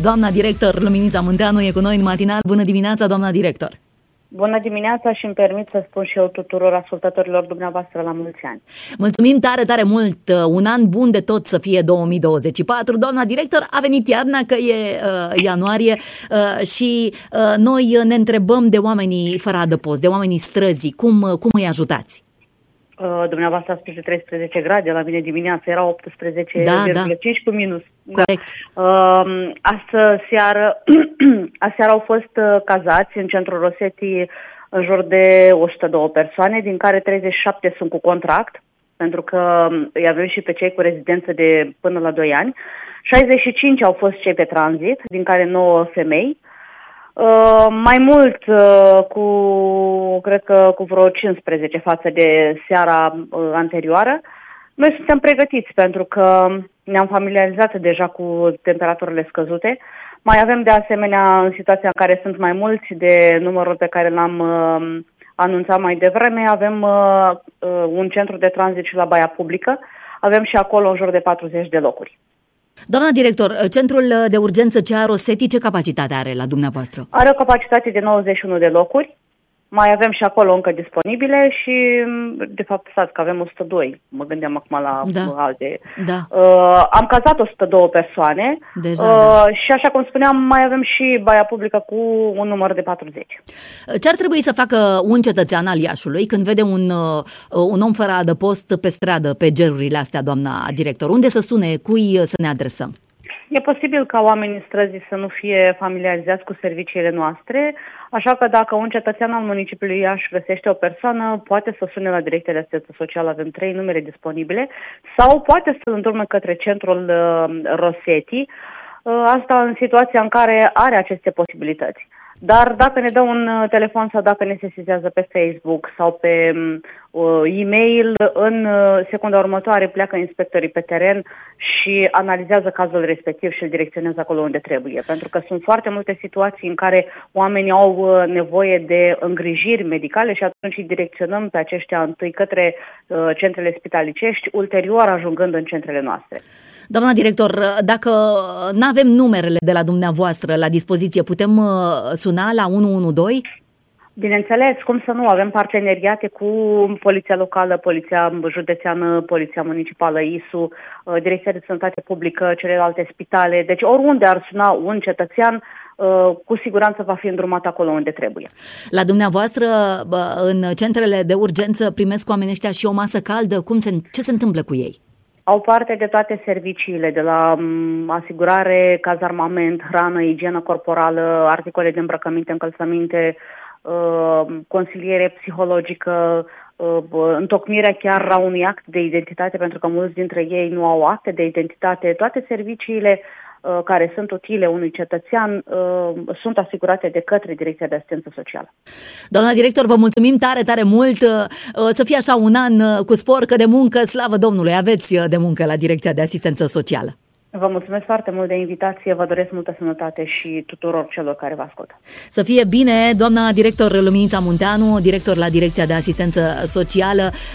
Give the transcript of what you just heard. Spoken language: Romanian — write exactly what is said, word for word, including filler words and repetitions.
Doamna director Luminița Munteanu e cu noi în matinal. Bună dimineața, doamna director! Bună dimineața și îmi permit să spun și eu tuturor ascultătorilor dumneavoastră la mulți ani. Mulțumim tare, tare mult! Un an bun de tot să fie două mii douăzeci și patru. Doamna director, a venit iarna, că e uh, ianuarie uh, și uh, noi ne întrebăm de oamenii fără adăpost, de oamenii străzii. Cum, cum îi ajutați? Uh, dumneavoastră a spus de treisprezece grade, la mine dimineața era optsprezece virgulă cinci da, da. cu minus. Corect. Da. Uh, astă seară, aseară au fost uh, cazați în centrul Rosetii în jur de o sută doi persoane, din care treizeci și șapte sunt cu contract, pentru că îi avem și pe cei cu rezidență de până la doi ani. șaizeci și cinci au fost cei pe tranzit, din care nouă femei. Uh, mai mult, uh, cu, cred că cu vreo cincisprezece față de seara uh, anterioară. Noi suntem pregătiți pentru că ne-am familiarizat deja cu temperaturile scăzute. Mai avem de asemenea, în situația în care sunt mai mulți de numărul pe care l-am uh, anunțat mai devreme, avem uh, uh, un centru de tranzit și la Baia Publică. Avem și acolo în jur de patruzeci de locuri. Doamna director, centrul de urgență C A Rosetii, ce capacitate are la dumneavoastră? Are o capacitate de nouăzeci și unu de locuri. Mai avem și acolo încă disponibile și, de fapt, stați că avem o sută doi. Mă gândeam acum la da. alte. Da. Uh, am cazat o sută doi persoane. Deja, uh, da. Și, așa cum spuneam, mai avem și Baia Publică cu un număr de patruzeci. Ce ar trebui să facă un cetățean al Iașului când vede un, un om fără adăpost pe stradă, pe gerurile astea, doamna director? Unde să sune? Cui să ne adresăm? E posibil ca oamenii străzii să nu fie familiarizați cu serviciile noastre, așa că dacă un cetățean al municipiului Iași găsește o persoană, poate să sune la Direcția de Asistență Socială, avem trei numere disponibile, sau poate să-l îndrume către centrul uh, Rosetii, uh, asta în situația în care are aceste posibilități. Dar dacă ne dă un telefon sau dacă ne sesizează pe Facebook sau pe uh, e-mail, în uh, secunda următoare pleacă inspectorii pe teren și analizează cazul respectiv și îl direcționează acolo unde trebuie. Pentru că sunt foarte multe situații în care oamenii au uh, nevoie de îngrijiri medicale și atunci îi direcționăm pe aceștia întâi către uh, centrele spitalicești, ulterior ajungând în centrele noastre. Doamna director, dacă nu avem numerele de la dumneavoastră la dispoziție, putem uh, suna la unu unu doi? Bineînțeles, cum să nu, avem parteneriate cu Poliția Locală, Poliția Județeană, Poliția Municipală I S U, Direcția de Sănătate Publică, celelalte spitale, deci oriunde ar suna un cetățean, cu siguranță va fi îndrumat acolo unde trebuie. La dumneavoastră, în centrele de urgență, primesc oamenii ăștia și o masă caldă? Cum se, ce se întâmplă cu ei? Au parte de toate serviciile, de la asigurare, cazarmament, hrană, igienă corporală, articole de îmbrăcăminte, încălțăminte, consiliere psihologică, întocmirea chiar a unui act de identitate, pentru că mulți dintre ei nu au acte de identitate. Toate serviciile care sunt utile unui cetățean sunt asigurate de către Direcția de Asistență Socială. Doamna director, vă mulțumim tare, tare mult. Să fie așa un an cu spor, că de muncă, slavă Domnului, aveți de muncă la Direcția de Asistență Socială. Vă mulțumesc foarte mult de invitație, vă doresc multă sănătate și tuturor celor care vă ascultă. Să fie bine, doamna director Luminița Munteanu, director la Direcția de Asistență Socială.